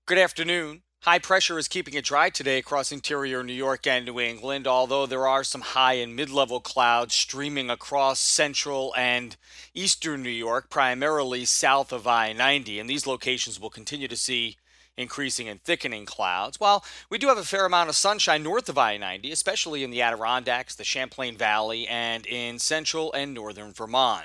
Good afternoon. High pressure is keeping it dry today across interior New York and New England, although there are some high and mid level clouds streaming across central and eastern New York, primarily south of I 90. And these locations will continue to see increasing and thickening clouds. While we do have a fair amount of sunshine north of I 90, especially in the Adirondacks, the Champlain Valley, and in central and northern Vermont.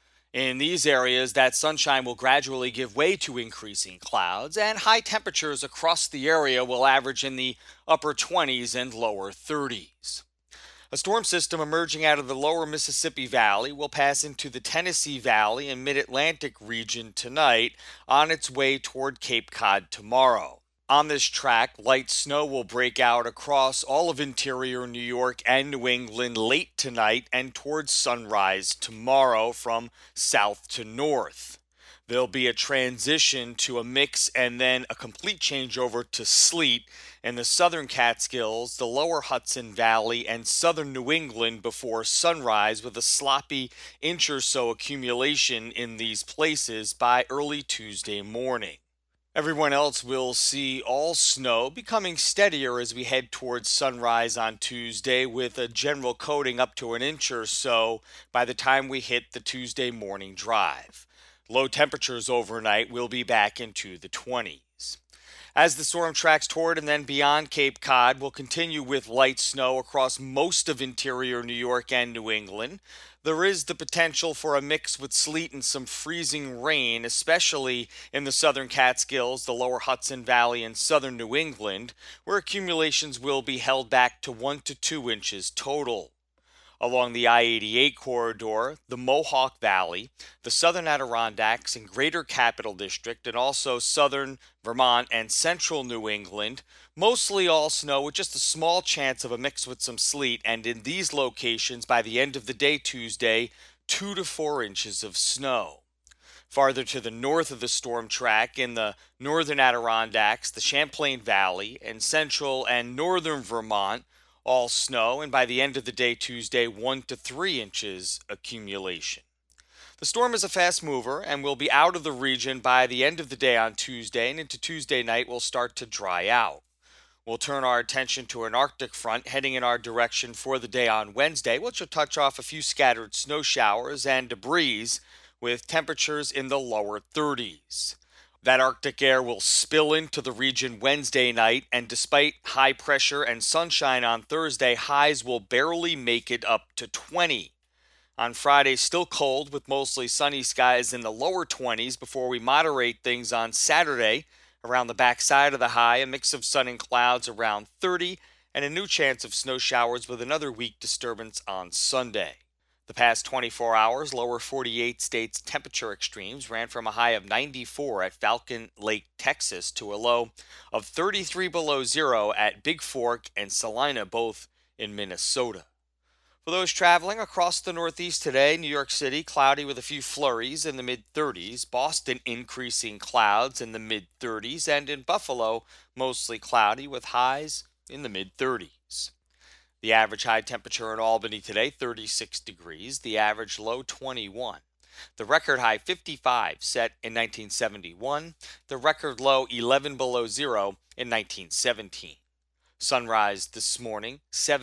In these areas, that sunshine will gradually give way to increasing clouds, and high temperatures across the area will average in the upper 20s and lower 30s. A storm system emerging out of the lower Mississippi Valley will pass into the Tennessee Valley and Mid Atlantic region tonight on its way toward Cape Cod tomorrow. On this track, light snow will break out across all of interior New York and New England late tonight and towards sunrise tomorrow from south to north. There'll be a transition to a mix and then a complete changeover to sleet in the southern Catskills, the lower Hudson Valley, and southern New England before sunrise, with a sloppy inch or so accumulation in these places by early Tuesday morning. Everyone else will see all snow becoming steadier as we head towards sunrise on Tuesday, with a general coating up to an inch or so by the time we hit the Tuesday morning drive. Low temperatures overnight will be back into the 20s. As the storm tracks toward and then beyond Cape Cod, we'll continue with light snow across most of interior New York and New England. There is the potential for a mix with sleet and some freezing rain, especially in the southern Catskills, the lower Hudson Valley, and southern New England, where accumulations will be held back to 1 to 2 inches total. Along the I-88 corridor, the Mohawk Valley, the southern Adirondacks and Greater Capital District, and also southern Vermont and central New England, mostly all snow with just a small chance of a mix with some sleet, and in these locations by the end of the day Tuesday, 2 to 4 inches of snow. Farther to the north of the storm track, in the northern Adirondacks, the Champlain Valley, and central and northern Vermont, all snow, and by the end of the day Tuesday, 1 to 3 inches accumulation. The storm is a fast mover and will be out of the region by the end of the day on Tuesday, and into Tuesday night will start to dry out. We'll turn our attention to an Arctic front heading in our direction for the day on Wednesday, which will touch off a few scattered snow showers and debris with temperatures in the lower 30s. That Arctic air will spill into the region Wednesday night, and despite high pressure and sunshine on Thursday, highs will barely make it up to 20. On Friday, still cold with mostly sunny skies in the lower 20s before we moderate things on Saturday. Around the backside of the high, a mix of sun and clouds around 30, and a new chance of snow showers with another weak disturbance on Sunday. The past 24 hours, lower 48 states' temperature extremes ran from a high of 94 at Falcon Lake, Texas, to a low of 33 below zero at Big Fork and Salina, both in Minnesota. For those traveling across the Northeast today, New York City, cloudy with a few flurries in the mid-30s. Boston, increasing clouds in the mid-30s. And in Buffalo, mostly cloudy with highs in the mid-30s. The average high temperature in Albany today, 36 degrees. The average low, 21. The record high, 55, set in 1971. The record low, 11 below zero in 1917. Sunrise this morning,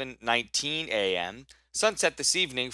7:19 a.m. Sunset this evening,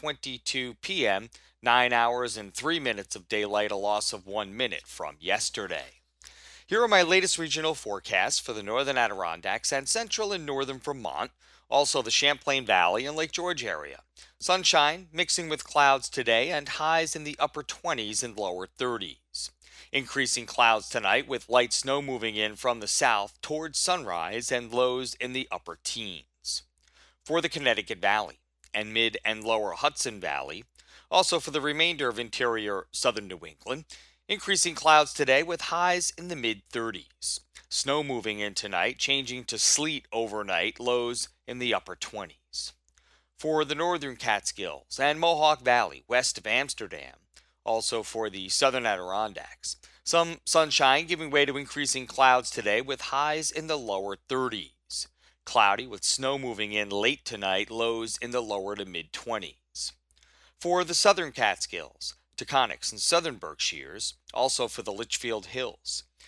4:22 p.m. 9 hours and 3 minutes of daylight, a loss of 1 minute from yesterday. Here are my latest regional forecasts for the northern Adirondacks and central and northern Vermont, also the Champlain Valley and Lake George area. Sunshine mixing with clouds today and highs in the upper 20s and lower 30s. Increasing clouds tonight with light snow moving in from the south towards sunrise and lows in the upper teens. For the Connecticut Valley and mid and lower Hudson Valley, also for the remainder of interior southern New England, increasing clouds today with highs in the mid-30s. Snow moving in tonight, changing to sleet overnight, lows in the upper 20s. For the northern Catskills and Mohawk Valley west of Amsterdam, also for the southern Adirondacks, some sunshine giving way to increasing clouds today with highs in the lower 30s. Cloudy with snow moving in late tonight, lows in the lower to mid-20s. For the southern Catskills, Taconics and southern Berkshires, also for the Litchfield Hills,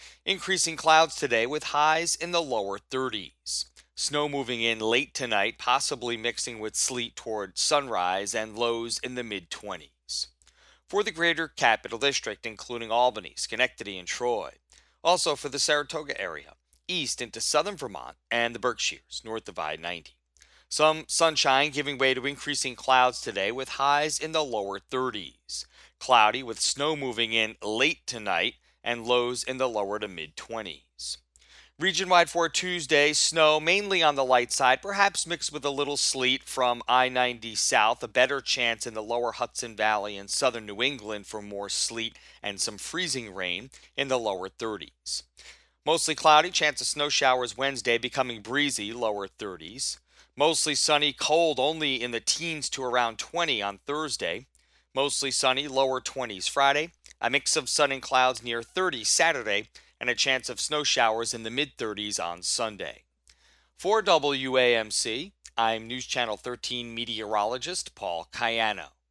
Increasing clouds today with highs in the lower 30s. Snow moving in late tonight, possibly mixing with sleet toward sunrise, and lows in the mid 20s. For the greater capital district, including Albany, Schenectady, and Troy. Also for the Saratoga area, east into southern Vermont and the Berkshires, north of I-90. Some sunshine giving way to increasing clouds today with highs in the lower 30s. Cloudy with snow moving in late tonight and lows in the lower to mid 20s. Region wide for Tuesday, snow mainly on the light side, perhaps mixed with a little sleet from I-90 south. A better chance in the lower Hudson Valley and southern New England for more sleet and some freezing rain in the lower 30s. Mostly cloudy, chance of snow showers Wednesday, becoming breezy, lower 30s. Mostly sunny, cold only in the teens to around 20 on Thursday. Mostly sunny, lower 20s Friday. A mix of sun and clouds near 30 Saturday, and a chance of snow showers in the mid 30s on Sunday. For WAMC, I'm News Channel 13 meteorologist Paul Cayano.